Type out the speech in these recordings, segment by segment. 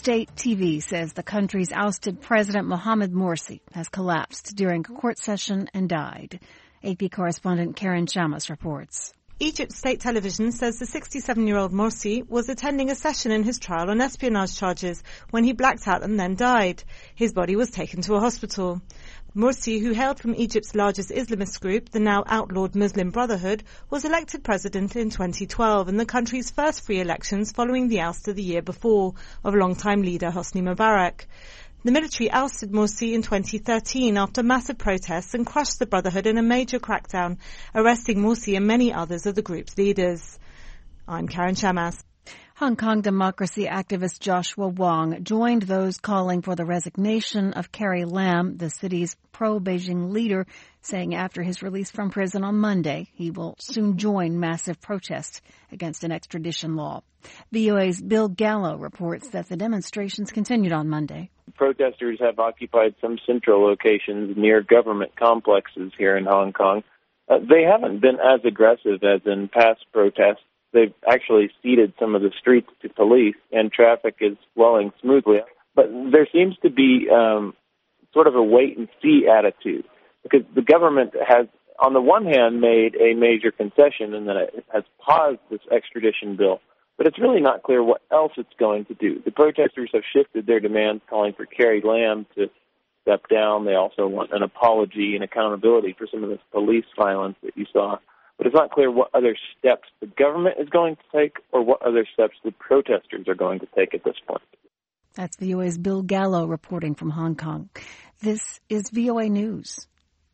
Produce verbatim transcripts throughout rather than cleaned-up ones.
state T V says the country's ousted President Mohamed Morsi has collapsed during a court session and died. A P correspondent Karen Chamas reports. Egypt state television says the sixty-seven-year-old Morsi was attending a session in his trial on espionage charges when he blacked out and then died. His body was taken to a hospital. Morsi, who hailed from Egypt's largest Islamist group, the now outlawed Muslim Brotherhood, was elected president in twenty twelve in the country's first free elections following the ouster the year before of longtime leader Hosni Mubarak. The military ousted Morsi in twenty thirteen after massive protests and crushed the Brotherhood in a major crackdown, arresting Morsi and many others of the group's leaders. I'm Karen Chamas. Hong Kong democracy activist Joshua Wong joined those calling for the resignation of Carrie Lam, the city's pro-Beijing leader, saying after his release from prison on Monday, he will soon join massive protests against an extradition law. V O A's Bill Gallo reports that the demonstrations continued on Monday. Protesters have occupied some central locations near government complexes here in Hong Kong. Uh, they haven't been as aggressive as in past protests. They've actually ceded some of the streets to police, and traffic is flowing smoothly. But there seems to be um, sort of a wait-and-see attitude, because the government has, on the one hand, made a major concession in that it has paused this extradition bill, but it's really not clear what else it's going to do. The protesters have shifted their demands, calling for Carrie Lam to step down. They also want an apology and accountability for some of this police violence that you saw. But it's not clear what other steps the government is going to take or what other steps the protesters are going to take at this point. That's V O A's Bill Gallo reporting from Hong Kong. This is V O A News.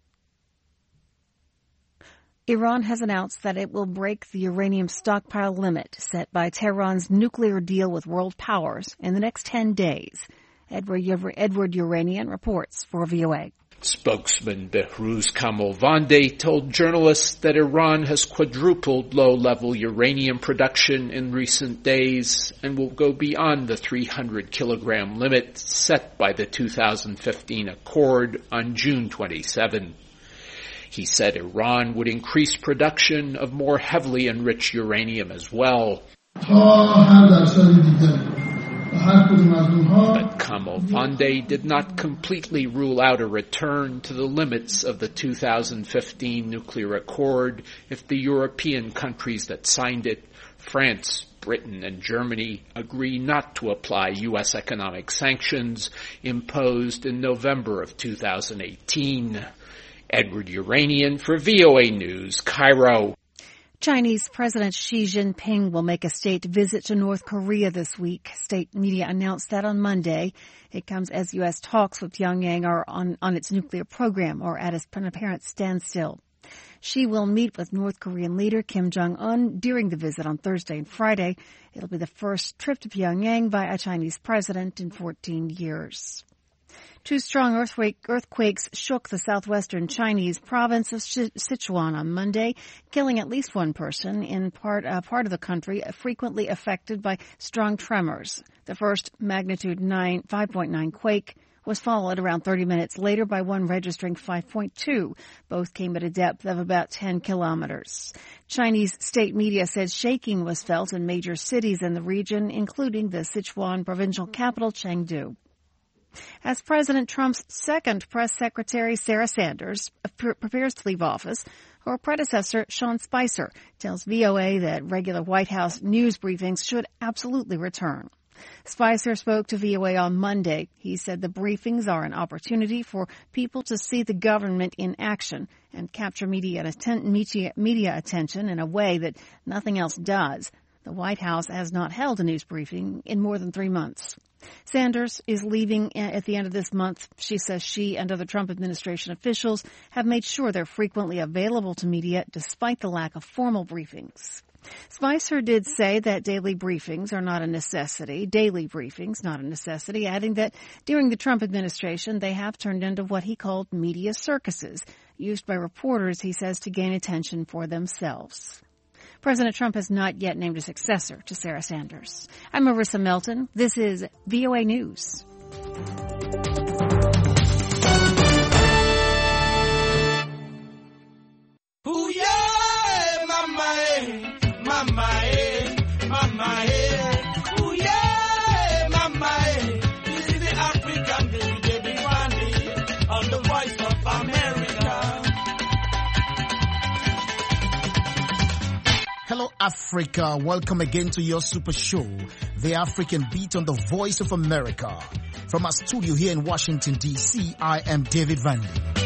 Iran has announced that it will break the uranium stockpile limit set by Tehran's nuclear deal with world powers in the next ten days. Edward, Edward Uranian reports for V O A. Spokesman Behruz Kamalvandi told journalists that Iran has quadrupled low-level uranium production in recent days and will go beyond the three hundred kilogram limit set by the two thousand fifteen accord on June twenty-seventh. He said Iran would increase production of more heavily enriched uranium as well. But Kamalvandi did not completely rule out a return to the limits of the two thousand fifteen nuclear accord if the European countries that signed it, France, Britain, and Germany, agree not to apply U S economic sanctions imposed in November of two thousand eighteen. Edward Uranian for V O A News, Cairo. Chinese President Xi Jinping will make a state visit to North Korea this week. State media announced that on Monday. It comes as U S talks with Pyongyang are on, on its nuclear program or at an apparent standstill. Xi will meet with North Korean leader Kim Jong-un during the visit on Thursday and Friday. It'll be the first trip to Pyongyang by a Chinese president in fourteen years. Two strong earthquake, earthquakes shook the southwestern Chinese province of Sichuan on Monday, killing at least one person in part, uh, part of the country frequently affected by strong tremors. The first magnitude nine, five point nine quake was followed around thirty minutes later by one registering five point two. Both came at a depth of about ten kilometers. Chinese state media said shaking was felt in major cities in the region, including the Sichuan provincial capital, Chengdu. As President Trump's second press secretary, Sarah Sanders, prepares to leave office, her predecessor, Sean Spicer, tells V O A that regular White House news briefings should absolutely return. Spicer spoke to V O A on Monday. He said the briefings are an opportunity for people to see the government in action and capture media, media, media attention in a way that nothing else does. The White House has not held a news briefing in more than three months. Sanders is leaving at the end of this month. She says she and other Trump administration officials have made sure they're frequently available to media despite the lack of formal briefings. Spicer did say that daily briefings are not a necessity, daily briefings not a necessity, adding that during the Trump administration they have turned into what he called media circuses, used by reporters, he says, to gain attention for themselves. President Trump has not yet named a successor to Sarah Sanders. I'm Marissa Melton. This is V O A News. Ooh, yeah, mama, eh, mama, eh, mama, eh. Ooh, yeah, mama, eh. Africa. Welcome again to your super show, The African Beat on the Voice of America. From our studio here in Washington, D C, I am David Vandy.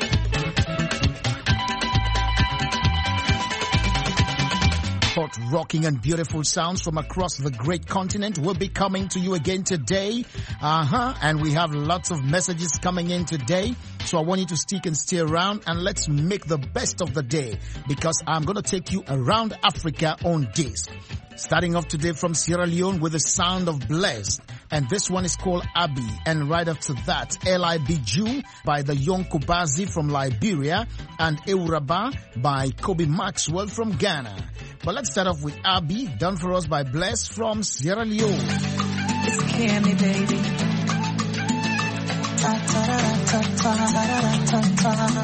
Hot, rocking and beautiful sounds from across the great continent will be coming to you again today. Uh-huh. And we have lots of messages coming in today. So I want you to stick and stay around and let's make the best of the day, because I'm going to take you around Africa on this. Starting off today from Sierra Leone with the sound of Blessed. And this one is called Abi. And right after that, L I B Ju by the Young Kubazi from Liberia and Euraba by Kobe Maxwell from Ghana. But let's start off with Abi, done for us by Blessed from Sierra Leone. It's Cammy, baby. Ta ta ta ta ta ta ta.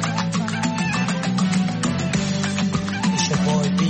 It's your boy B.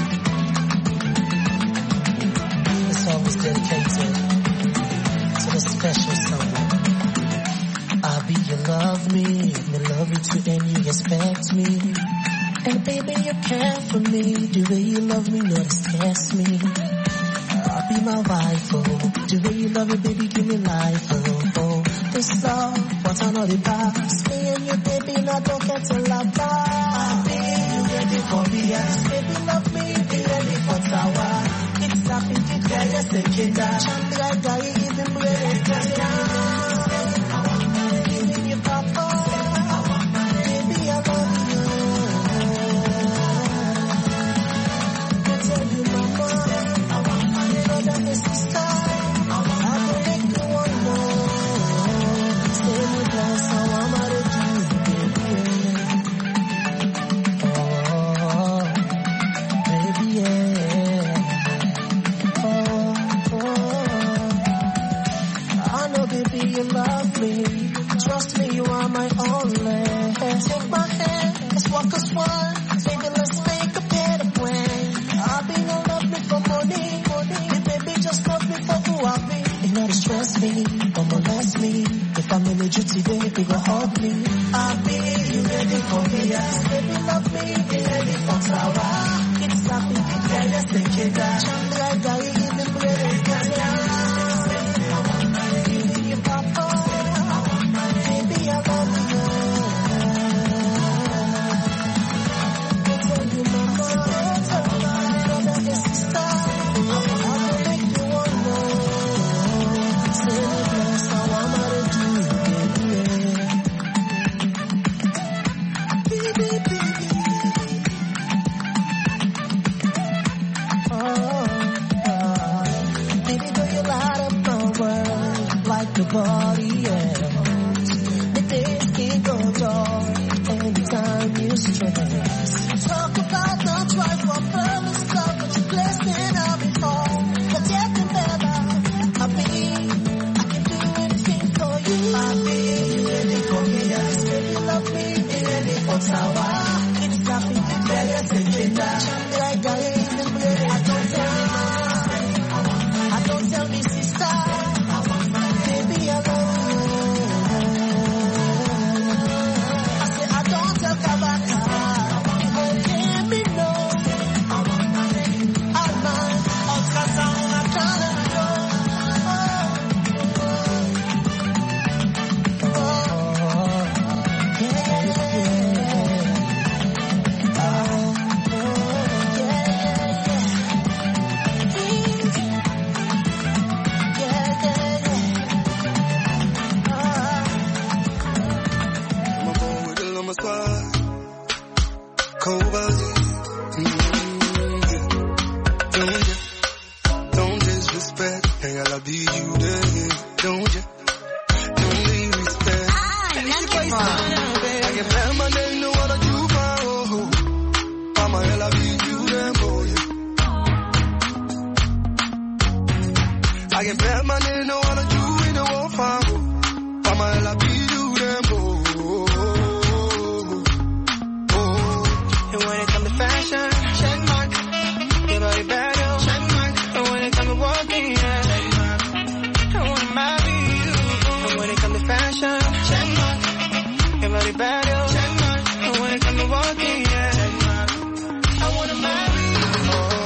This song was dedicated to the special someone. Abi, you love me, me love you too, and you respect me. And baby, you care for me, the way you love me, not stress me. I'll be my wife, oh, the way you love me, baby, give me life, oh, oh. This love, what I know the past, me and you, baby, now don't get to love back. I'll be, you ready for me, yes, baby, love me, be ready for tower. It's up in the guy, yes, the kid, champ like guy, even ready to down. Giving you papa, baby, I love you. You love me, trust me, you are my only. Take my hand, let's walk as one. Baby, let's make a better plan. I'll be no love me for money, money. Baby, just love me for who I be. You know to stress me, don't molest me. If I'm in the duty, baby, go hug me. I'll be, you ready for me, yes. Baby, love me, be ready for tower. It's nothing, yeah, let's take it down. Chandra, guy, even ready to down. Nobody else. The days can go dark anytime you stress. Talk about the drive for promise, love, but you're blessed and I'll be home. But getting better, I'll be, I can do anything for you. I'll be ready for me, yes, baby, love me, be ready for tower. It's nothing to tell you, take it down. Like I even ready, I don't tell me, I don't tell me, sister. Baby, I love you. I say I don't tell Kabaka. Oh, let me know. I'm mine. Ultrasound, I'm trying to go. Oh, oh, yeah, yeah, yeah. Oh, oh, yeah, yeah, yeah. Kobazi, mm-hmm. Don't you, don't disrespect, hey, I'll be you there, don't you, don't need respect. Ah, I can play my name, no one you for, Mama, I'll be you there, boy. I can play my name, no one you in the war for, Mama, I'll be you there, boy. Fashion, check mark. Your body bad, check mark. And when it comes to walking, yeah, check mark. I wanna marry you. And when it comes to fashion, check mark. Your body bad, check mark. And when it comes to walking, yeah, check mark. I wanna marry you. Oh.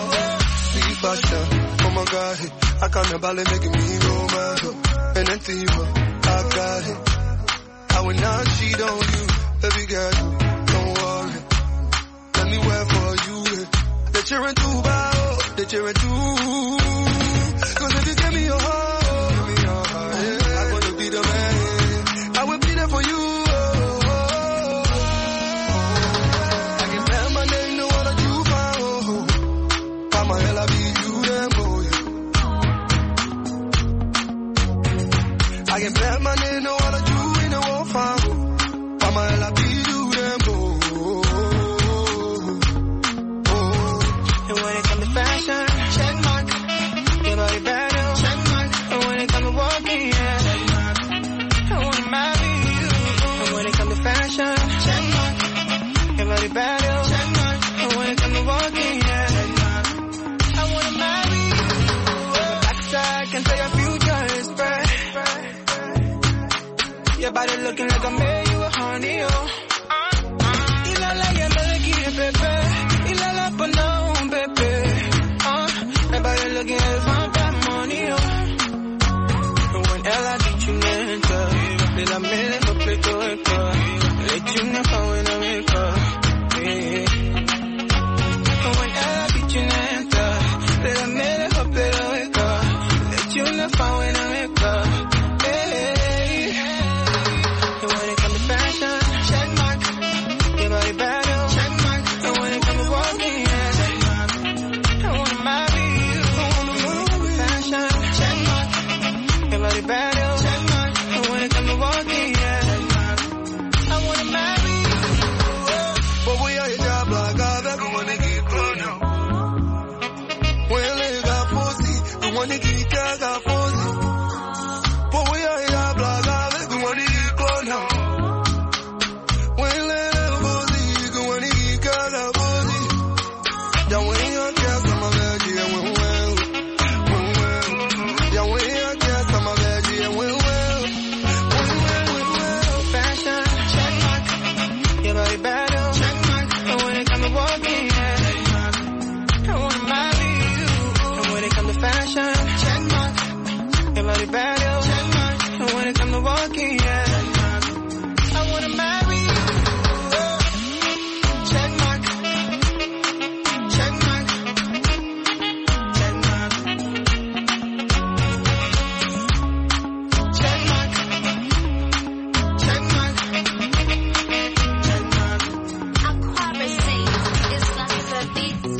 got it. I can't never making me go mad. And then fever, I got it. I will not cheat on you, baby girl. Don't worry. Let me wait for you. The children too bad, the children too. Cause if you give me your heart, give me your heart, yeah, I'm gonna be the man. I will be there for you. I can tell my name, no one that you found. Come on, hell, I be you, them boy. I can tell my name, no one that you in the won't found. Come on, hell, I be you, them boy. And when it comes to fashion, check mark. Your body better, check mark. And when it comes to walking, yeah, check mark. I wanna marry you. And when it comes to fashion, check mark. Your body better, check mark. And when it comes to walking, yeah, check mark. I wanna marry you. On the backside, can say your future is bright. Your body looking like I made you a honey, oh. Ilala ya melody, baby. Ilala panong, baby. Uh, everybody looking at us on that money, oh. And when Ella did you enter, did I make it for play to it, let you never win a maker, yeah. And when Ella did you enter, did I make it for play to it, let you never win a maker, yeah. And when it comes to fashion, check mark. Your body better, check mark. And when it comes to walking, yeah, check mark. I wanna marry you. I wanna move with fashion, check mark. Your body better, check mark. And when it comes to walking, yeah, check mark. I wanna marry you. But we are a job like I've ever wanna keep going now. When they got pussy, we wanna keep got pussy. But we are a job like I've ever wanna keep going now. When they got pussy, we wanna keep got pussy. Yeah, when you get some of that, yeah, when well, when well. Yeah, when you get some of that, yeah, when well, when well, when well. Fashion, check mark. Your body better, check mark. And when it comes to walking, yeah, check mark. I wanna marry you. And when it comes to fashion, check mark. Your body better, check mark. And when it comes to walking, yeah, check mark. I wanna marry you. Check mark. Check mark. Check mark. Check mark. Check mark. Check mark. Aquarising is like the beats.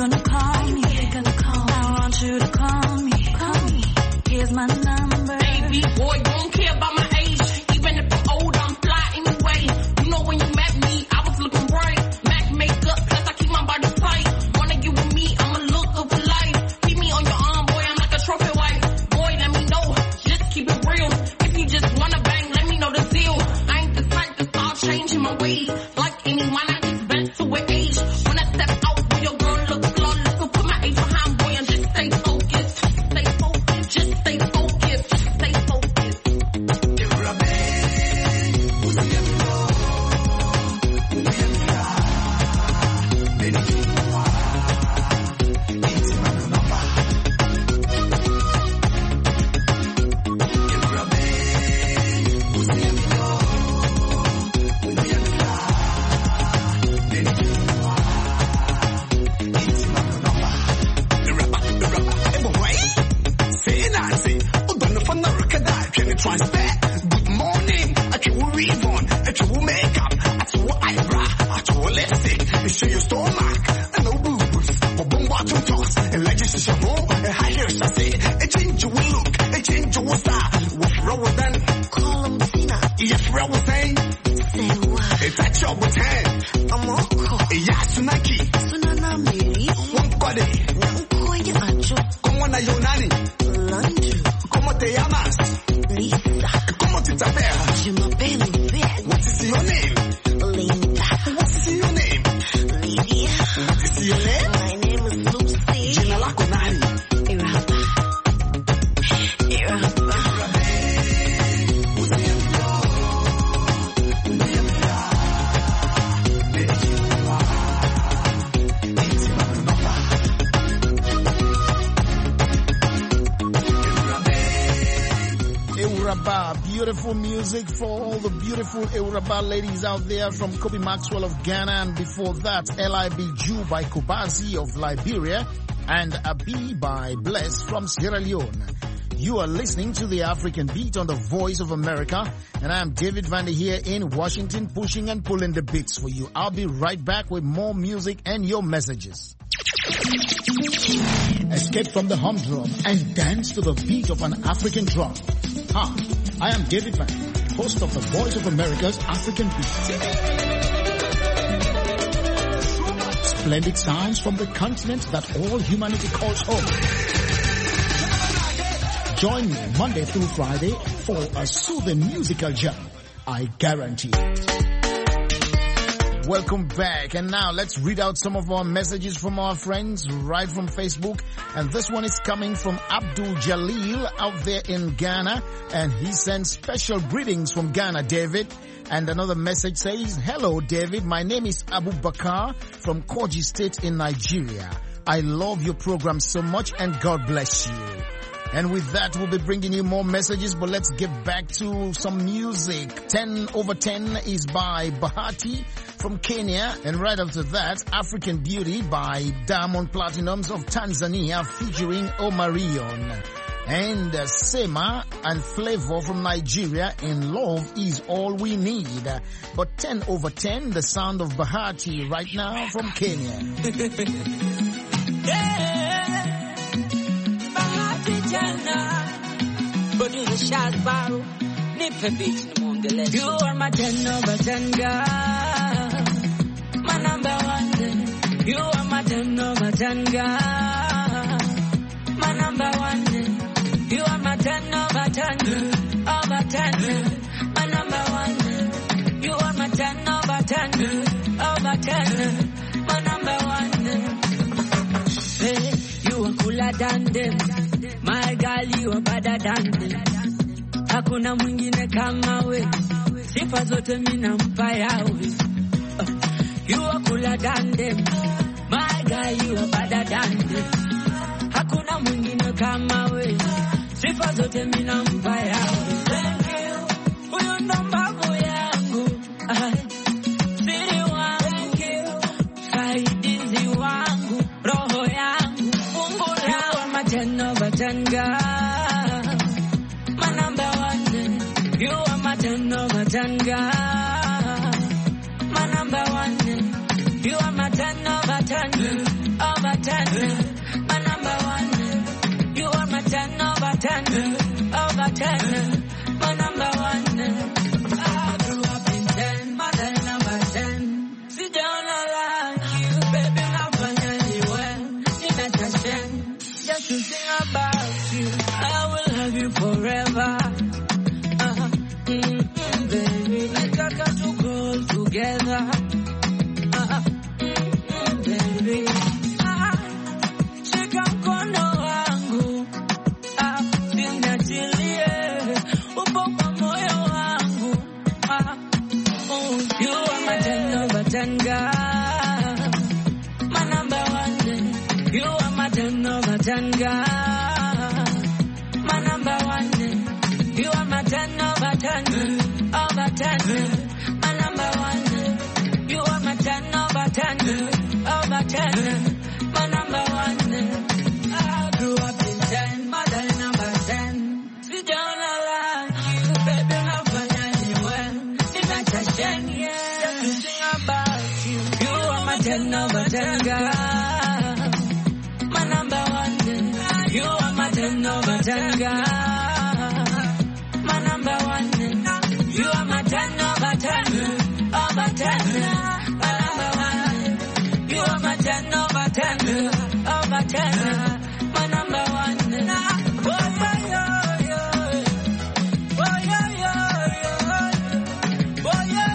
gonna call me? You're gonna call me. I want you to call me. Call me. Here's my number. Baby boy, you don't care about my age. Even if I'm old, I'm fly anyway. You know when you met me, I was looking bright. Mac makeup, plus I keep my body tight. Wanna get with me, I'ma look up for life. Keep me on your arm, boy, I'm like a trophy wife. Boy, let me know, just keep it real. If you just wanna bang, let me know the deal. I ain't the type to start changing my ways. Like anyone, I just bent to an age. When I step out, boy, your girl look flawless. So put my age behind, boy, and just stay focused. Stay focused, just stay focused. Just stay focused. Good morning, I chew ribbon, I chew makeup, I chew eyebrow, I chew lipstick, I show your stomach, I know boobs, but boom bottom toss, and like just a shampoo, and high heels, I say, a change your look, a change your style, what's wrong with that? Call him Cena. Yes, wrong with saying, say what? A touch of with hand, I'm all cool. Yeah, Sunaki, Sunana Mary, one body, Nankoya Ancho, come on, your nanny, Lanju, como te llamas? ¿Cómo te llamas? Je m'appelle Yvette. What is your name? Linda. What is your name? Lydia. What is your name? My name is Lucy. Jina lako nani? Iraba. Iraba. Euraba, beautiful music for all the beautiful Euraba ladies out there from Kobe Maxwell of Ghana, and before that L I B Jew by Kubazi of Liberia and Abi by Bless from Sierra Leone. You are listening to the African Beat on the Voice of America, and I am David Vander here in Washington, pushing and pulling the beats for you. I'll be right back with more music and your messages. Escape from the humdrum and dance to the beat of an African drum. Hi, I am David Van, host of the Voice of America's African Beat. Splendid sounds from the continent that all humanity calls home. Join me Monday through Friday for a soothing musical jam. I guarantee it. Welcome back, and now let's read out some of our messages from our friends right from Facebook. And this one is coming from Abdul Jalil out there in Ghana, and he sends special greetings from Ghana, David. And another message says, hello David, my name is Abu Bakar from Kogi State in Nigeria. I love your program so much, and God bless you. And with that, we'll be bringing you more messages, but let's get back to some music. ten over ten is by Bahati from Kenya, and right after that, African Beauty by Diamond Platinums of Tanzania featuring Omarion. And uh, Sema and Flavor from Nigeria in Love Is All We Need. But ten over ten, the sound of Bahati right now from Kenya. Yeah. Producer Shaz Barrow, Nip and Beach in the Mondelez. You are my ten over ten girl, my number one girl. You are my ten over ten girl, my number one girl. You are my ten over ten girl, over ten girl, my number one girl. You are my ten over ten girl, over ten girl, my number one girl. Hey, you are cooler than them. My girl, you are better than them. Hakuna mwingine kama we, sifa zote mina mpa yawe. You are cooler than them. My girl, you are better than them. Hakuna mwingine kama we, sifa zote mina mpa yawe. Thank you, huyu ndo mbavu yangu. Siri wangu, thank you, saidizi wangu, roho yangu, fungu yangu. You are my ten over ten girl, my number one. You are my ten over ten girl, my number one. You are my ten over ten, over ten, my number one. You are my ten over ten, over ten, my number one. I grew up in ten, my ten number ten. Sit down like you, baby, not funny well. You met a ten, just to sing about you. I will love you forever. Uh-huh. Mm-hmm, baby, like I got to grow together. Uh-huh. Mm-hmm, baby. Ah, shika mkono wangu. Ah, sinatilie. Upo kwa moyo wangu. Ah, oh, you are my ten over ten girl. My number one. You are my ten over ten girl. My number one. You are my ten over ten, over ten. My number one. You are my ten over ten, over ten. My number one. I grew up in ten, my ten number ten. Sit down like you, baby, not funny well. It's not a ten, yeah. Just to sing about you. You are my ten over ten girl. My number one. You are my ten over ten girl. My number one. You are my ten over ten, over ten. My number one. You are my ten over ten, over ten. My number one. Oh yeah yeah, oh yeah yeah, oh yeah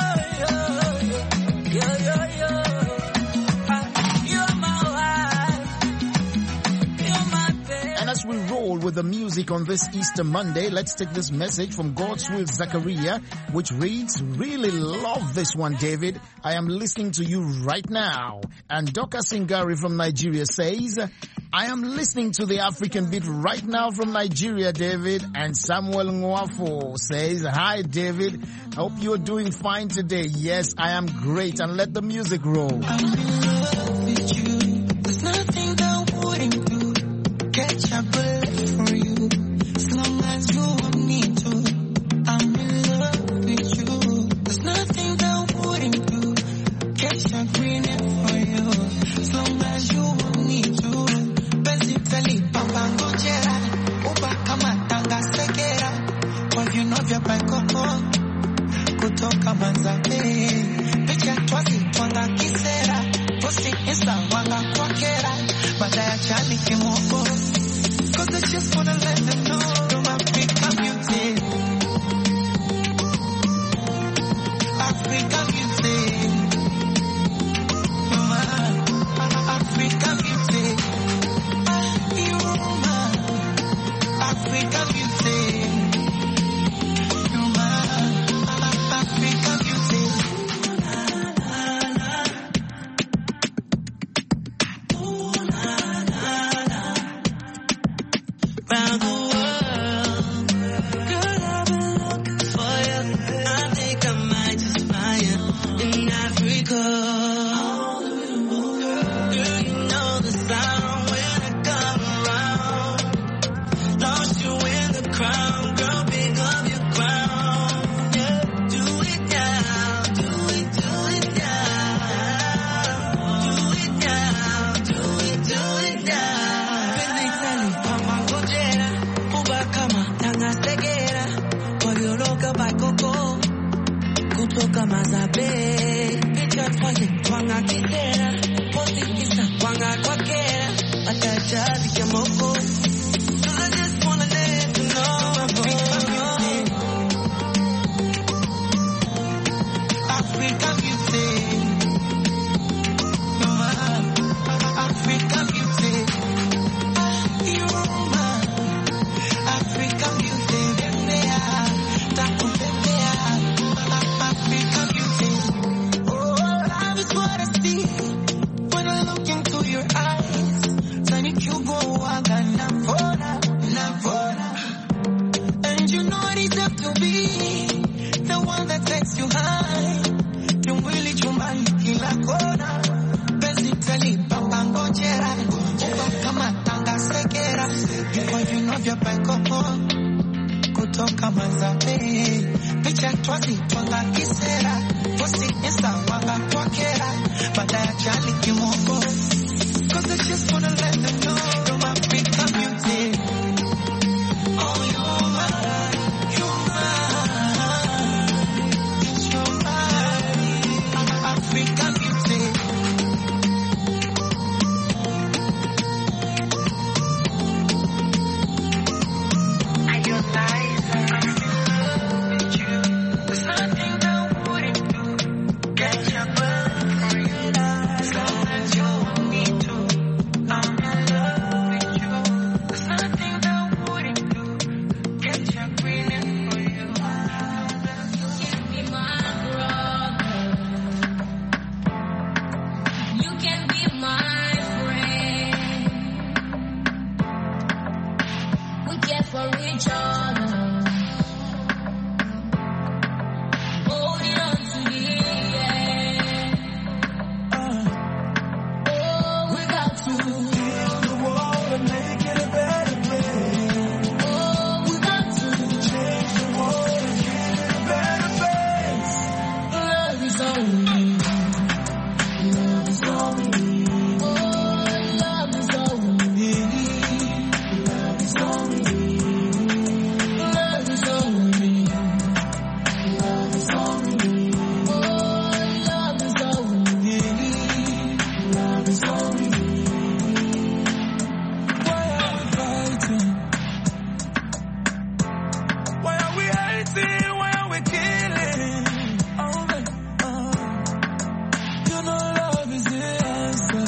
yeah, yeah yeah yeah. You're my wife, you're my baby. And as we roll with the music on this Easter Monday, let's take this message from God's Will Zachariah, which reads, really love this one, David. I am listening to you right now. And Doka Singari from Nigeria says, I am listening to the African beat right now from Nigeria, David. And Samuel Nwafo says, hi, David. I hope you're doing fine today. Yes, I am great. And let the music roll. I'm in love with you. There's nothing I wouldn't do. Catch a bullet for you. As long as you want me to. I'm in love with you. There's nothing I wouldn't do. Catch a green for you. As long as you want me to. Basically, Papa Ngojera. Uba kama tanga sekera. Kwa viunovya baikoko. Kutoka Manzabe. Picha twasi twanga kisera. Posti insta wanga kwa kera. Badaya chali kimoko. Cause I just wanna let them know I'm African beauty. African beauty. You're my African beauty. You're my African beauty. You're my African beauty. Round the world, girl, I've been looking for you. I think I might just find you in Africa. Girl, you know the sound when I come around. Lost you in the crowd, girl, pick up your crown. Yeah, do it now, do it, do it now. Do it now, do it, do it now. Physically, Papa Ngojera. Uba kama tanga segera. Kwa viunoka baikoko. Kutoka Mazabe. Picha twasi twanga kisera. Posti insta wanga kwa kera. Atachazi kimoko. So I just wanna let you know African beauty. You're my African beauty. You're my African beauty. Bembea, taku bembea. African beauty. Oh, love is what I see when I look into your eyes. Tani kyugo waga navona, navona. And you know it is up to be the one that takes you high. Tumwili chumbani kila kona. Basically, Papa Ngojera. Uba kama tanga sekera. Kwa viunovya baikoko. Kutoka Manzabe. Picha twasi twanga kisera. Posti insta wanga kwa kera. Badaya chali kimoko. Cause I to heal the world and make it a better place. Oh, we got to change the world and give it a better face. Love is all we need. Love is all we need. Oh, love is all we need. Love is all we need. Love is all we need. Love is all we need. Oh, love is all we need. Love is all we need. Why are we fighting? Why are we hating? Why are we killing? Oh, man, oh. You know love is the answer.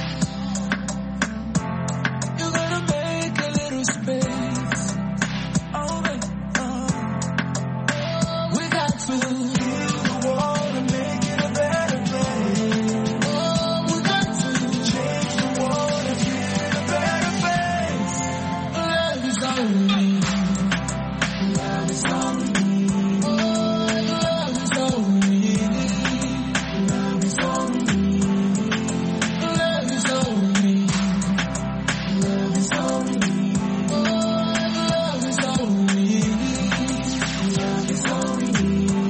You gotta make a little space. Oh, man, oh. We got to heal the world and make it a better place. Oh, we got to change the world and give it a better face. Love is all we need. Love is all we need. Oh, love is all we need. Love is all we need. Love is all we need. Love is all we need. Oh, love is all we need. Love is all we need.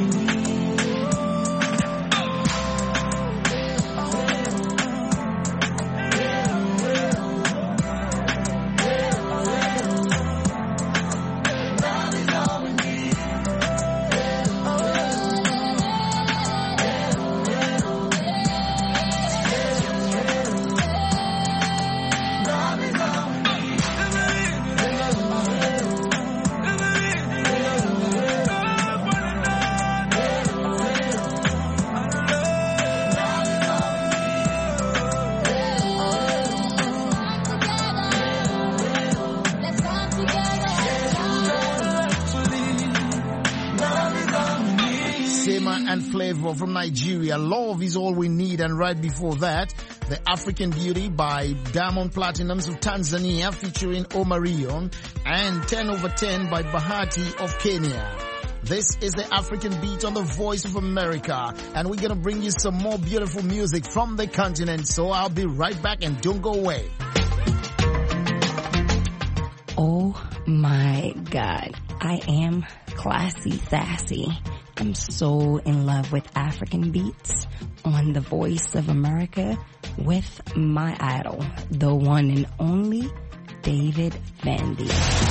Sema and Flavor from Nigeria. Love is all we need. And right before that, The African Beauty by Diamond Platinums of Tanzania featuring Omarion, and ten over ten by Bahati of Kenya. This is the African Beat on the Voice of America, and we're gonna bring you some more beautiful music from the continent. So I'll be right back, and don't go away. Oh my God, I am classy, sassy. I'm so in love with African beats on the Voice of America with my idol, the one and only David Vandy.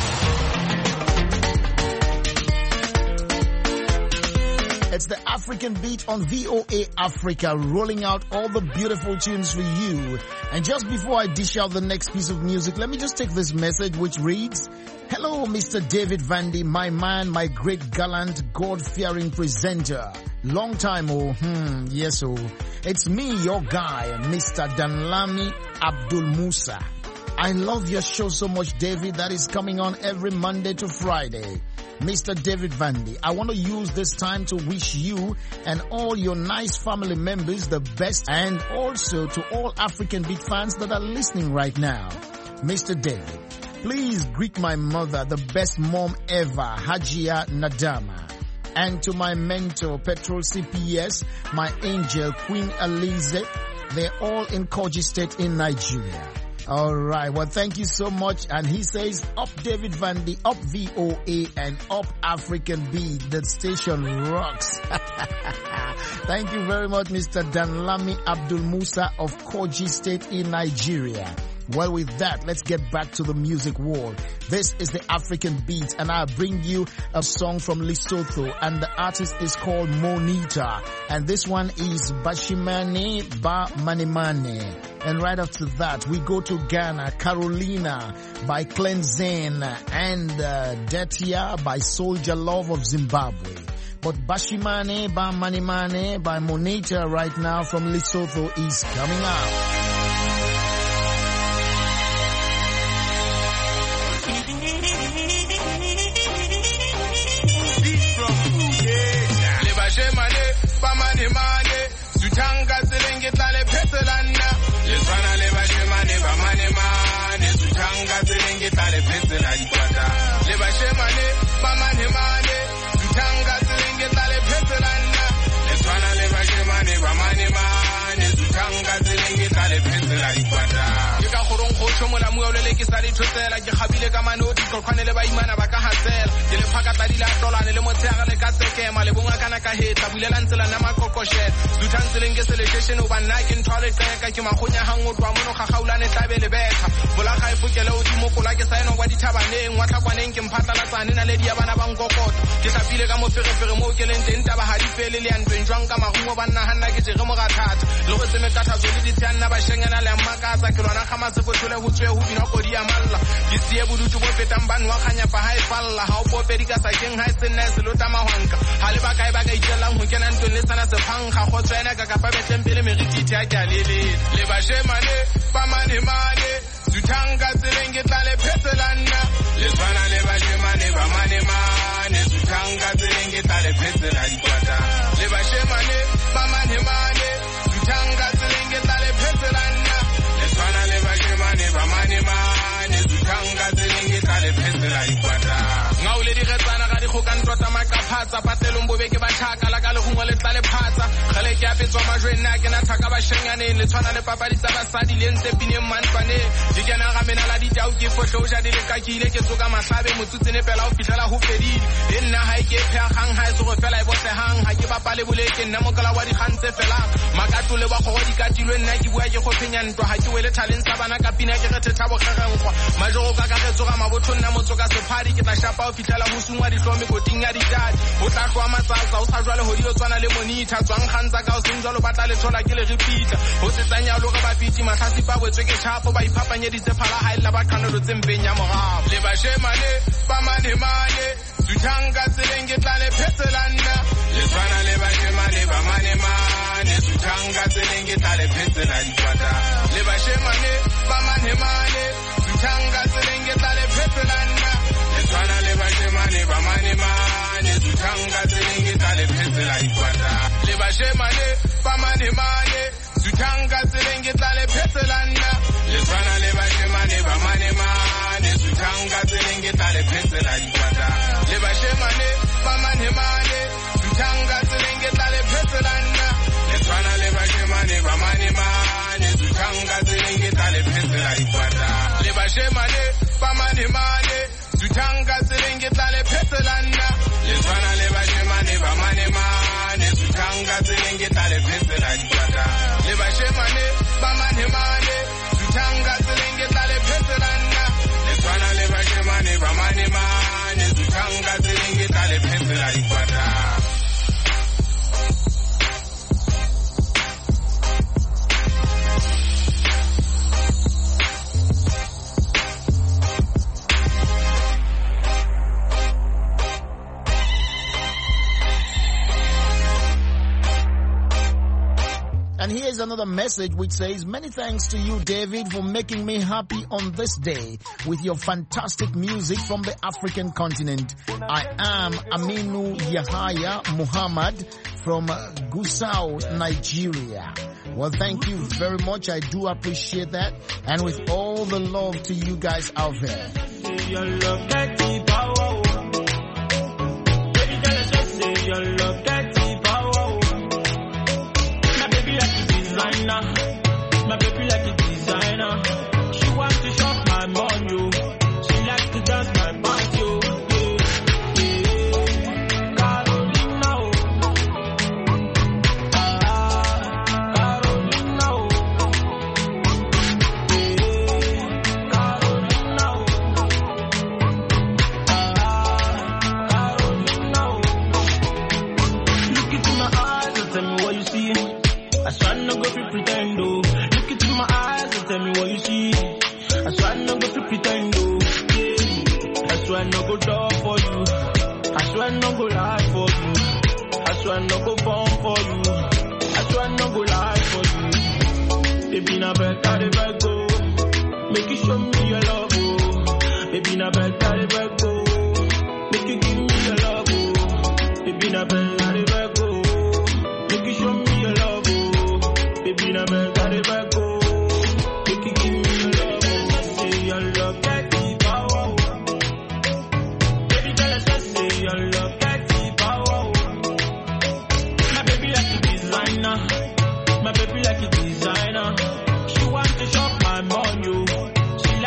It's the African Beat on V O A Africa, rolling out all the beautiful tunes for you. And just before I dish out the next piece of music, let me just take this message which reads, "Hello, Mister David Vandy, my man, my great gallant, God-fearing presenter. Long time, oh, hmm, yes, oh. It's me, your guy, Mister Danlami Abdul Musa. I love your show so much, David, that is coming on every Monday to Friday. Mister David Vandy, I want to use this time to wish you and all your nice family members the best, and also to all African Beat fans that are listening right now. Mister David, please greet my mother, the best mom ever, Hajia Nadama. And to my mentor, Petrol C P S, my angel, Queen Alize, they're all in Kogi State in Nigeria. All right. Well, thank you so much. And he says, up David Vandy, up V O A, and up African Beat. The station rocks. Thank you very much, Mister Danlami Abdul Musa of Kogi State in Nigeria. Well, with that, let's get back to the music world. This is the African Beat, and I bring you a song from Lesotho, and the artist is called Monita, and this one is Bashimane Ba Manimane. And right after that, we go to Ghana, Carolina by Cleanzen, and uh, Detia by Soldier Love of Zimbabwe. But Bashimane Ba Manimane by Monita right now from Lesotho is coming out. Mane mane, Sutanga Selenge Tale Petalana, Lesana Leva Shemane, Bamane mane, Sutanga Selenge Tale Petalana, Leva Shemane, Bamane mane, Sutanga Selenge Tale Petalana, Lesana Leva Shemane, Bamane mane, Sutanga Selenge Tale Petalana. shomola muolele ke sa di tshotela ke khabile ka manodi go khwane le baimana ba ka hatsela ke le phaka tla dila tolane le motsega le ka tsekema le bonga kana ka heta bulela ntsela na makokoshet duthanseleng ke sele station o banna ke nthwale tseka ke magonya hangotwa mono ga gaulane tabele betha bola ga ifukele o di mokola ke saeno kwa dithabaneng wa tlhakwaneng ke mphatla tsane na le di ya bana ba ngokoto ke sapile ka moferefere mo ke leng teng taba ha di fele le antweng jwang ka mahumo banna hanna ke je mo ga thata le go tseme ka thatso le di tsana ba shengana le makatsa ke lona ga matsefotole ho tswe ho bina kodi ya malla ke sie bodutu bo fetang ban wa khanya pa hai falla ha o popedi ka sakeng ha se nne se lota mahwanka ha le ba kae ba ka itelang ho kena ntwe le sana se phanga go tsena ka ka pa betleng pele merititi a ke a lele le ba shemane ba mane mane duthanga tseleng ke tla le phetselana le tswana le ba shemane ba mane mane duthanga tseleng ke tla le phetsela dikwata le ba shemane ba mane mane duthanga tseleng ke tla le phetselana le tswana le ba shemane ba mane mane duthanga tseleng ke tla le phetsela dikwata ngaule di retsana ga di khokantota makaphatsa patelong bobeke ba thaka la ka le gongwe le tla le phatsa gale ke apetswa majwena ke na thaka ba shenganeng le tshwana le papadi tsa basadi le ntse pineng mantwane di kena ga mena la ditau ke fotlhoja di le kakile ke tsoka mahlabe motsutsene pela o fitlela ho fedile e nna ha ke phegang ha e go fela e botlehang ha ke bapale boleke nna mokala wa di gantse fela makato le ba go di katilwe nna ke bua ke go phenya ntwa ha ke wele talent sa bana ka pina ke re thetha bo kgerenkwa majoro ka ka re tsoga mabotho nna motsoka sephadi ke tla shapa o fitlela ho sungwa di hlome koting ya ditadi o tla tlwa matsatsa o sa jwale ho di o tswana le monita tswang khantsa ka o seng jwalo batla le tshola ke le repeater ho tsetsanya lo ga ba fiti matlhasi ba bwetswe ke chapo ba iphapanyeditse phala ha illa ba qanelo tsempeng ya morao le ba shemane ba mane mane duthanga tseleng ke tla le phetselana le tswana le ba shemane ba mane mane duthanga tseleng ke tla le phetsela dikwata le ba shemane ba mane mane duthanga tseleng ke tla le phetselana le tswana le ba shemane ba mane mane duthanga tseleng ke tla le phetsela dikwata le ba shemane ba mane mane duthanga tseleng ke tla le phetselana le tswana le ba shemane ba mane mane duthanga tseleng ke tla le phetsela dikwata le ba shemane ba mane mane duthanga tseleng ke tla le phetselana le tswana le ba shemane ba mane mane duthanga tseleng ke tla le phetsela dikwata le ba shemane ba mane mane duthanga tseleng ke tla le phetselana le tswana le ba shemane ba mane mane duthanga tseleng ke tla le phetsela dikwata le ba shemane ba mane mane duthanga tseleng ke tla le phetselana le tswana le ba shemane ba mane mane duthanga tseleng ke tla le phetsela dikwata. And here's another message which says, many thanks to you, David, for making me happy on this day with your fantastic music from the African continent. I am Aminu Yahaya Muhammad from Gusau, Nigeria. Well, thank you very much. I do appreciate that. And with all the love to you guys out there. Your love get the power. Baby, just say your love get the power. My baby like a designer. My baby like a designer. She wants to shop my money. She likes to dance my body. I swear no go fi pretend oh. Look into my eyes and tell me what you see. I swear no go fi pretend oh. Yeah. I swear no go talk for you. I swear no go lie for you. I swear no go phone for you. I swear no go lie for you. Baby na better the beg go. Make you show me your love oh. Baby na better the beg go. Make you give me your love oh. Baby na better the beg go. Make you show me your love oh. Baby, na beg, got it back, go. Make you give me your love, oh. Say your love, get the power, oh. Baby, tell us, just say your love, get the power, oh. My baby like a designer. My baby like a designer. She wants to shop my money, oh. She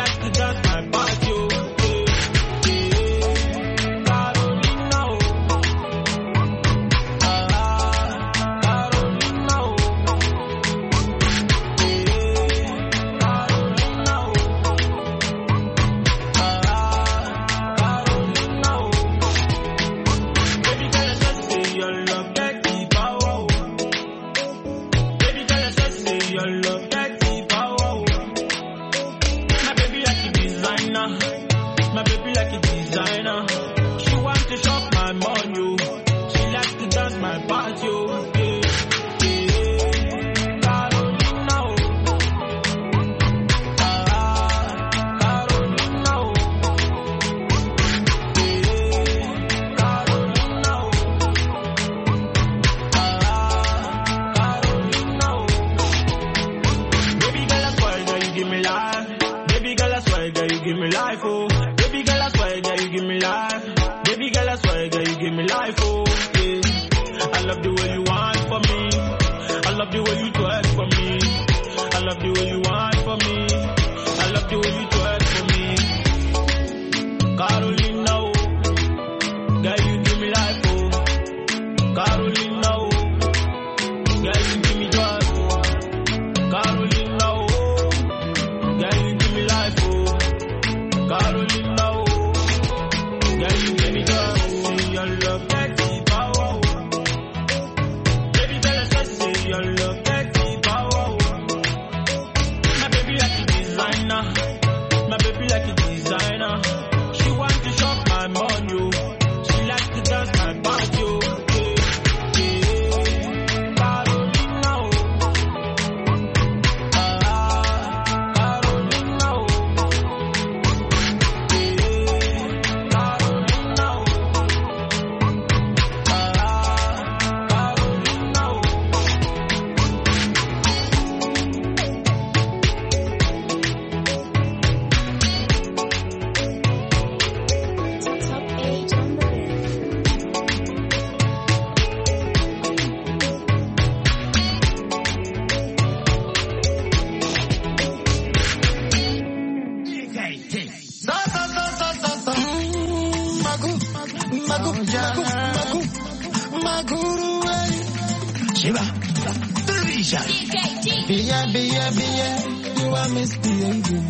life. Baby girl, I swear, girl, you give me life, oh. Baby girl, I swear, girl, you give me life. Baby girl, I swear, girl, you give me life, oh. Yeah. I love the way you want for me. I love the way you twerk for me. I love the way you want for me. I love the way you twerk for me. Carolina, oh. Girl, you give me life, oh. Carolina, oh. Girl, you give me joy, oh. Carolina, oh. Girl, you give me life, oh. Carolina, oh. Girl, you give me joy, oh. Your love gets me power, oh. Baby, tell us just say your love gets me power, oh. My baby like a designer. My baby like a designer. She want to shop my money, oh. She like to dance my body, oh. Bia, bia, bia, you are misbehaving.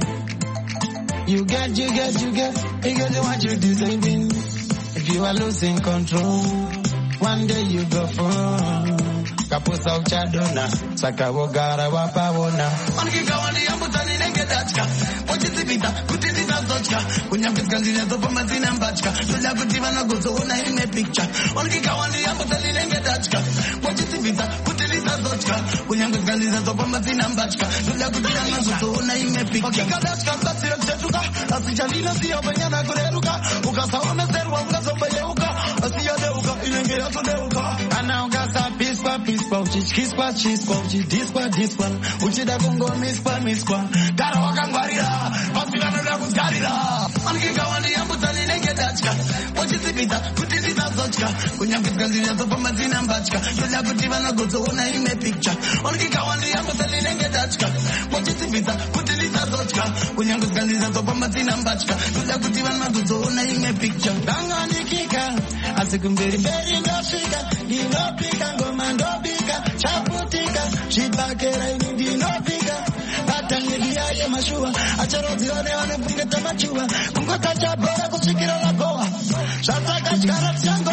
You get, you get, you get, you get what you're deserving. If you are losing control, one day you go fall. Kapusa uchadona, saka wogara wapawona. Onkika wani ambutani nenge dachka, wachizibita, kutizita zochka, kunyambizka zinezo pamazina mbachka, tuja kutiva na gozo una ime picture. Onkika wani ambutani nenge dachka, wachizibita, kutizita zochka, kunyambizka zinezo pamazina mbachka, tuja kutiva na gozo una ime picture. Onkika dachka, basira kuchetuka, asichalina siya banyana kureruka, ukasawa meserwa, ukasomba yeuka, asiya deuka, ilenge yato deuka. Ana ugasa pispa, pispa, uchispa, chispa, uchidispa, dispa, uchida kungo mispa, mispa, gara wakangwarira, pasila nada kuzgarira. Onkika wani ambutani nenge dachka, wachizibita, kutizita zochka, kunyambizka zinezo pamazina mbachka, tuja kutiva na gozo una ime picture. Onkika wani ambutani nenge dachka, wachizibita, kutizita zochka, kunyambizka zinezo pamazina mbachka, tuja kutiva na gozo una ime picture. Danga nikika, asikumberi mberi ndofika, dinopika, ngoma ndopika, chaputika, shibakera ini dinopika, bata nyegia ye mashua, acharozi one one pungeta machua, kungota chabora kushikira la goa, shata kachkara chango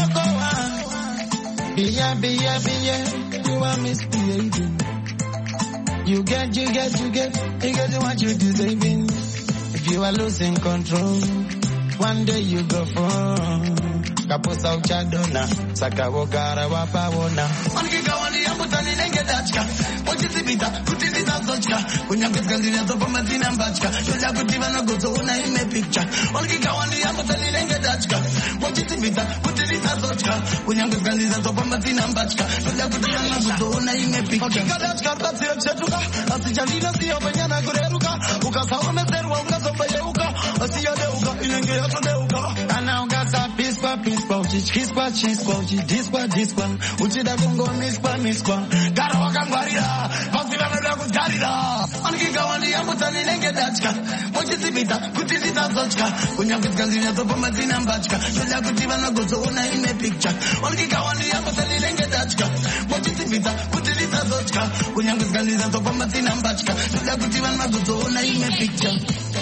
goa. Bia, bia, bia, you are misbehaving. You get, you get, you get, you get what you deserving. If you are losing control, one day you go fall. Kapusa uchadona, saka wogara wapawona. Onkika wani ambutani nenge dachka, wachizibita, kutizita zochka, kunyambizka zinezo pamazina mbachka, tuja kutiva na gozo una ime picture. Onkika wani ambutani nenge dachka, wachizibita, kutizita zochka, kunyambizka zinezo pamazina mbachka, tuja kutiva na gozo una ime picture. Onkika dachka, basira kuchetuka, asichalina siya banyana kureruka, ukasawa meserwa, ukasomba yeuka, asiya deuka, ilenge yato deuka. Ana ugasa pispa, pispa, uchispa, chispa, uchidispa, dispa, uchida kungo mispa, mispa, gara wakangwarira, pasila nada kuzgarira. Onkika wani ambutani nenge dachka, wachizibita, kutizita zochka, kunyambizka zinezo pamazina mbachka, tuja kutiva na gozo una ime picture. Onkika wani ambutani nenge dachka, wachizibita, kutizita zochka, kunyambizka zinezo pamazina mbachka, tuja kutiva na gozo una ime picture.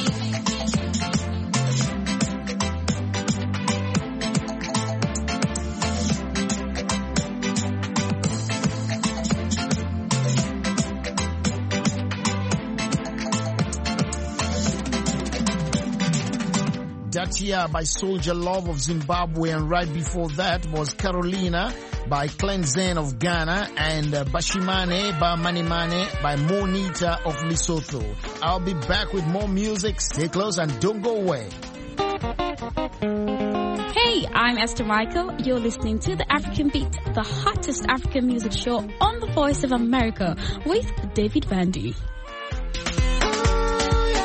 Datia by Soldier Love of Zimbabwe, and right before that was Carolina by Cleanzen of Ghana, and uh, Bashimane by Manimane by Monita of Lesotho. I'll be back with more music. Stay close and don't go away. Hey, I'm Esther Michael. You're listening to The African Beat, the hottest African music show on the Voice of America with David Vandy. Oh, yeah.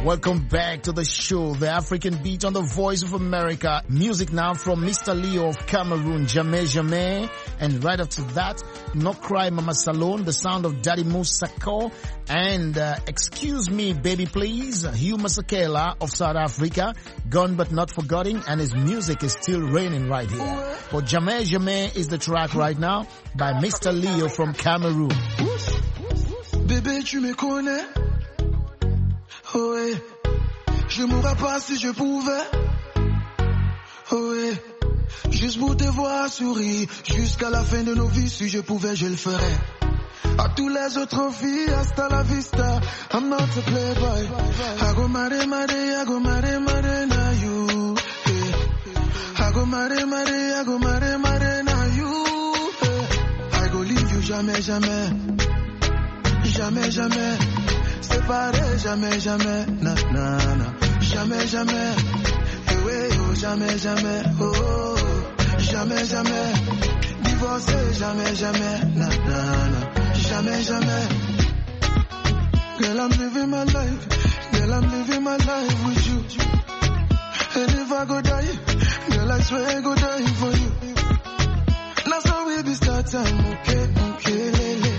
Welcome back to the show, the African Beat on the Voice of America. Music now from Mister Leo of Cameroon, Jamais Jamais. And right after that, No Cry Mama Salone, the sound of Daddy Musako. And uh, Excuse Me Baby Please, Hugh Masakela of South Africa. Gone but not forgotten, and his music is still reigning right here. But Jamais Jamais is the track right now by Mister Leo from Cameroon. Bébé, tu me connais? Oh ouais, je mourrais pas si je pouvais. Oh ouais, juste pour te voir sourire jusqu'à la fin de nos vies, si je pouvais, je le ferais. À tous les autres filles, hasta la vista. I'm not a playboy. I go mare mare, I go mare mare na you. I go mare mare, I go mare mare na you. I go leave you jamais jamais, jamais jamais. Séparé, jamais, jamais, na, na, na. Jamais, jamais, eh ouais, oh, jamais, jamais, oh, oh, jamais, jamais. Divorcé, jamais, jamais, na, na, na. Jamais, jamais. Girl, I'm living my life. Girl, I'm living my life with you. And if I go die, girl, I swear I go die for you. Now so we be start time, okay, okay, lele.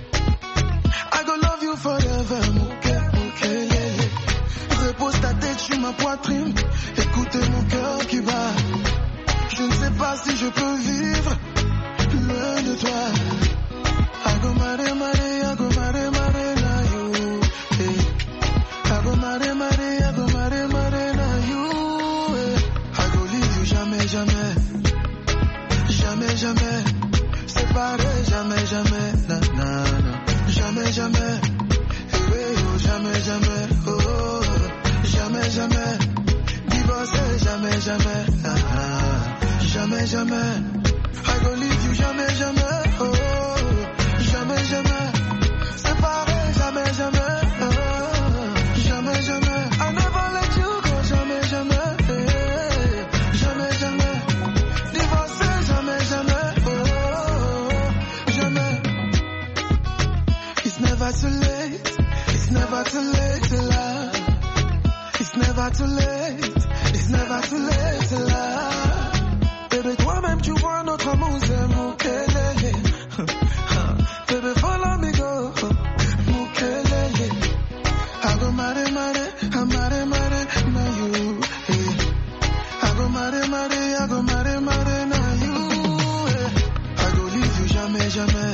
I go love you forever, okay, okay, lele. Repose ta tête sur ma poitrine, écoutez mon cœur qui bat. Je ne sais pas si je peux vivre loin de toi. I go mare mare, I go mare mare na you. Hey. I go mare mare, I go mare mare na you. Hey. I go leave you jamais, jamais, jamais, jamais. Séparé, jamais, jamais, na na na. Jamais, jamais, eh oui, oh, jamais, jamais, oh, oh, jamais, jamais, divorcé, jamais, jamais, ah, ah, jamais, jamais, I go leave you, jamais, jamais, oh, jamais, jamais, séparé, jamais, jamais, ah, jamais, jamais, I never let you go, jamais, jamais, eh, jamais, jamais, divorcé, jamais, jamais, oh, jamais. It's never too late, it's never too late to love. It's never too late, it's never too late to love. Baby, toi-même tu vois notre amour, c'est Moukelele. Baby, follow me go, Moukelele. I go mare mare, I mare mare na you. I go mare mare, I go mare mare na you. I go leave you jamais, jamais.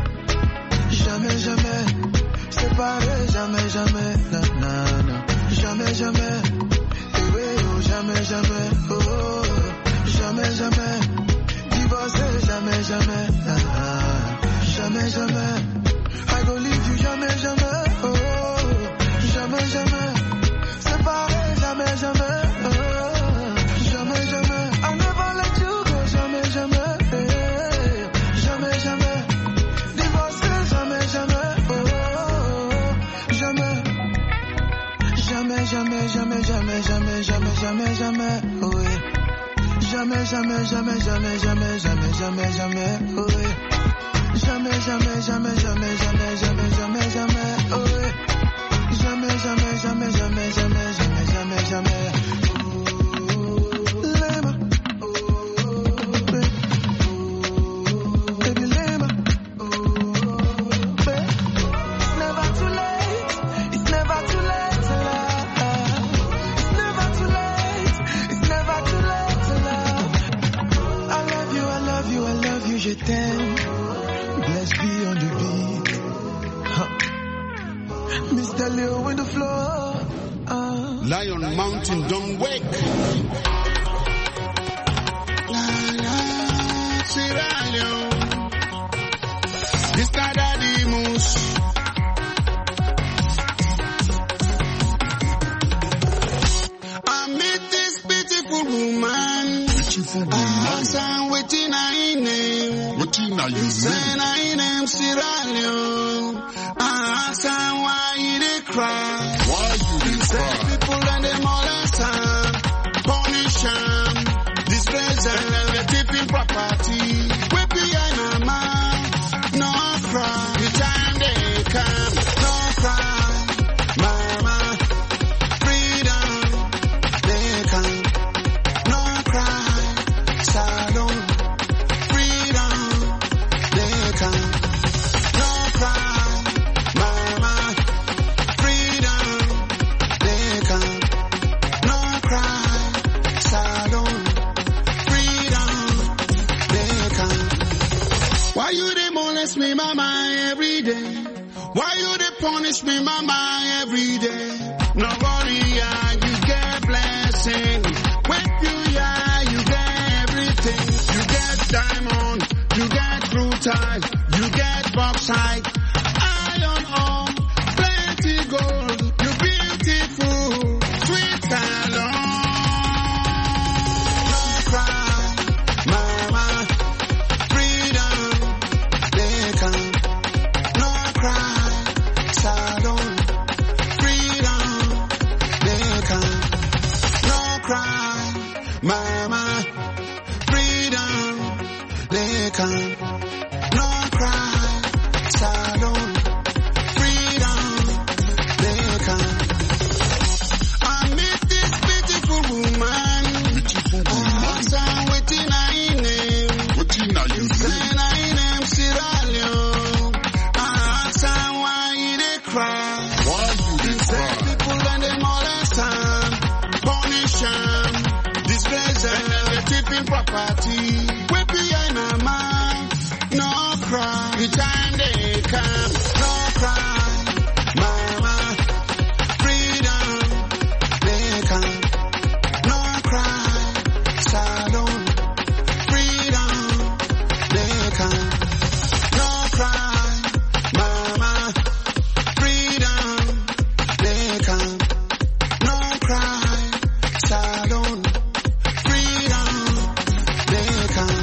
Jamais, jamais, séparé, jamais, jamais, na, na, na. Jamais, jamais, eh oui, oh, jamais, jamais, oh, oh, jamais, jamais, divorcé, jamais, jamais, ah, jamais, jamais, I go leave you, jamais, jamais, oh, jamais, jamais, séparé, jamais, jamais, oh, jamais, jamais, I never let you go, jamais, jamais, eh, jamais, jamais, divorcé, jamais, jamais, oh, jamais. Jamais, jamais, jamais, jamais, jamais, jamais, jamais, jamais, oh yeah. Jamais, jamais, jamais, jamais, jamais, jamais, jamais, jamais, oh yeah. Jamais, jamais, jamais, jamais, jamais, jamais, jamais, jamais, oh yeah. Jamais, jamais, jamais, jamais, jamais, jamais, jamais, jamais. Je t'aime, bless be on the beat. Huh. Mister Leo on the floor. Uh. Lion Mountain, don't wake. La la, Sierra Leone. Mister Daddy Moose. I met this beautiful woman. Beautiful woman. I asked her waiting I name. Waiting I name. Said I name Sierra Leone. I asked her why you dey cry. Why you dey cry? People and them all answer. Punish them. Disgrace them. Never keeping property. We behind a man. No cry. The time they come. No cry. Mama. miss me, mama, every day. No worry, yeah, you get blessing. With you, yeah, you get everything. You get diamond, you get rutile, you get bauxite, iron ore, plenty gold. You beautiful, sweet alone. No cry, mama, freedom, they come. No cry, salon, freedom, they come. No cry, mama, freedom, they come. No cry, salon, freedom, they come. I met this beautiful woman. Beautiful woman. I asked her wetin her name. Wetin her name? Say her name Sierra Leone. I asked her why he dey cry. Why you dey cry? People and them molest am, punish am, disgrace am, they keeping property. We behind her mouth. No cry, the time they come. No cry, mama, freedom, they come. No cry, salon, freedom, they come. No cry, mama, freedom, they come. No cry, salon, freedom, they come.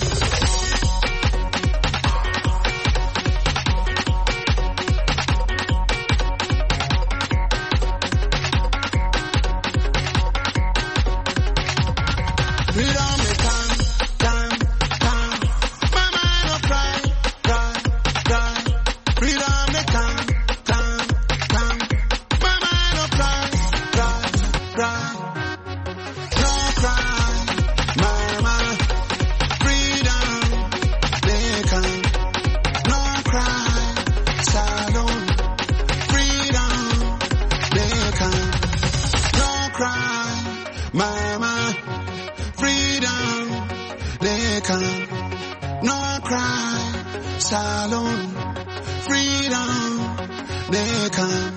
Freedom may come, come, come. Mama, no cry, cry, cry. Freedom may come, come, come. Mama, no cry, cry, cry. No cry, mama. Freedom, they come. No cry, salon. Freedom, they come. No cry, mama. Freedom, they come. No cry, salon. Freedom, they come.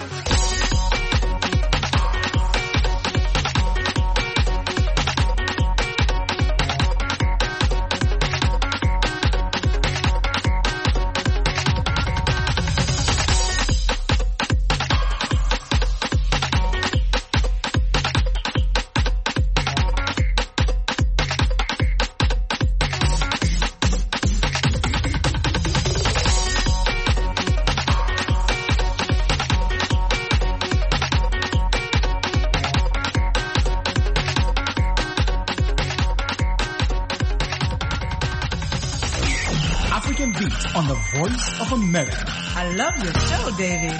African Beat on the Voice of America. I love your show, Davey.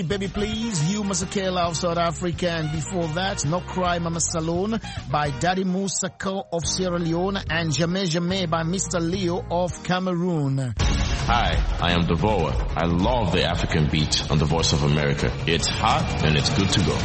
Baby Please, Hugh Masakela of South Africa, and before that, No Cry Mama Salone by Daddy Musaka of Sierra Leone, and Jamais Jamais by Mister Leo of Cameroon. Hi, I am Devora. I love the African beat on the Voice of America. It's hot and it's good to go.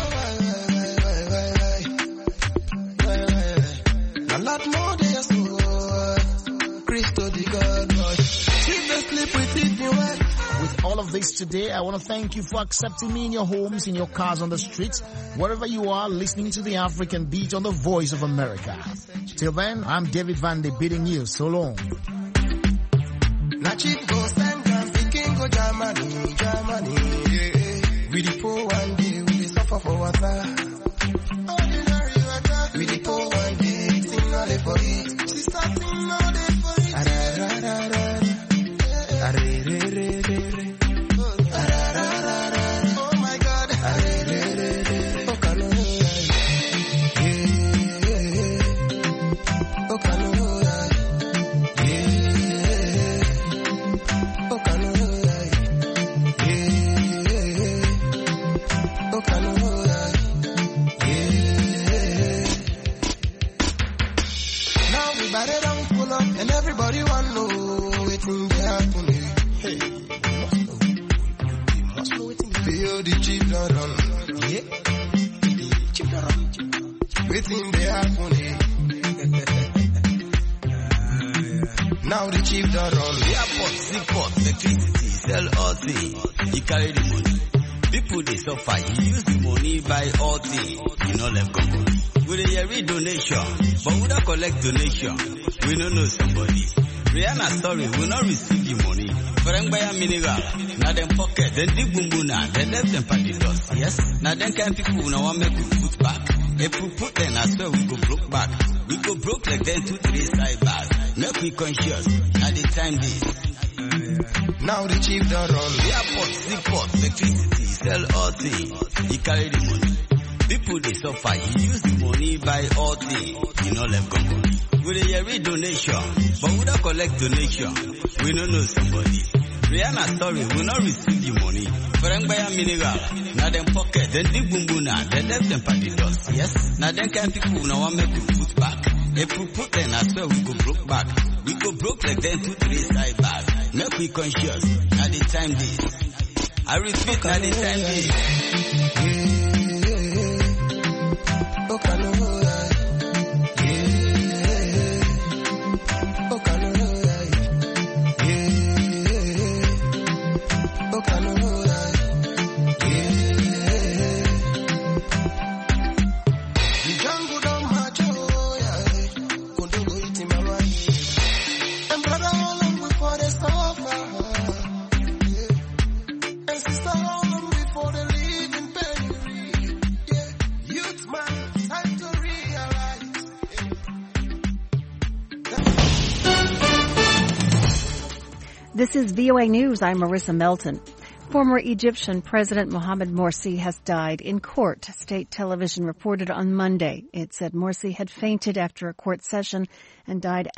A lot more there's Christo the God, keep the sleep with it, you wet. With all of this today, I want to thank you for accepting me in your homes, in your cars, on the streets, wherever you are, listening to the African Beat on the Voice of America. Till then, I'm David Van De bidding you so long. Na cheap go stand and thinking go Germany, Germany. Yeah. We the poor one day, we the suffer for water. Ordinary water. We the poor one day, sing all day for it. She starting all day for it. Arararara. Arererere. Arararara. Oh my God. Arererere. Oh Kano. Yeah. Oh Kano. And everybody want to know wetin dey happen. Hey, you must know. You must know wetin dey happen. Feel the chief don run. Yeah, the chief don run. Wetin dey happen. Now the chief don run. Airport, seaport, electricity, sell all things. You carry the money. People they suffer. You use the money buy all things. You know left company. We dey hear donation, but we don't collect donation. We don't know somebody. Rihanna story, we not receive the money. Frank buy a mineral, now them pocket, then dig bumbuna, then left them for the dust. Yes, now them kind people who now want make we put back. If we put them, I swear we go broke back. We go broke like then two, three side back. Make we conscious, now the time this. Now the chief don't run. Airport, seaport, electricity, sell all things. He carry the money. People they suffer, you use the money buy all things. You know left company. We dey hear donation, but we don't collect donation. We don't know somebody. Rihanna story, we not receive the money. Frank buy a mineral, now them pocket, then dig bumbuna, then left them for the dust. Yes, now them kind people who now want make we put back. If we put them, I swear we go broke back. We go broke like then two, three side back. Make we conscious, now the time this. I repeat, now the time this. Okay, no. This is V O A News. I'm Marissa Melton. Former Egyptian President Mohamed Morsi has died in court. State television reported on Monday. It said Morsi had fainted after a court session and died